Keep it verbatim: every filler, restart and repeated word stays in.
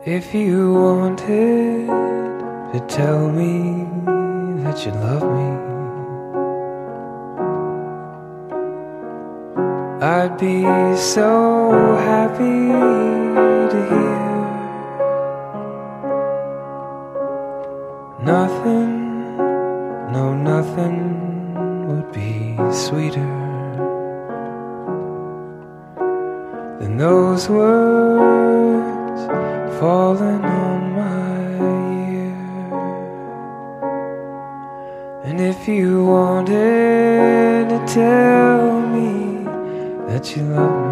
If you wanted to tell me that you love me, I'd be so happy to hear. Nothing, no nothing would be sweeter than those words falling on my ear. And if you wanted to tell me that you love me,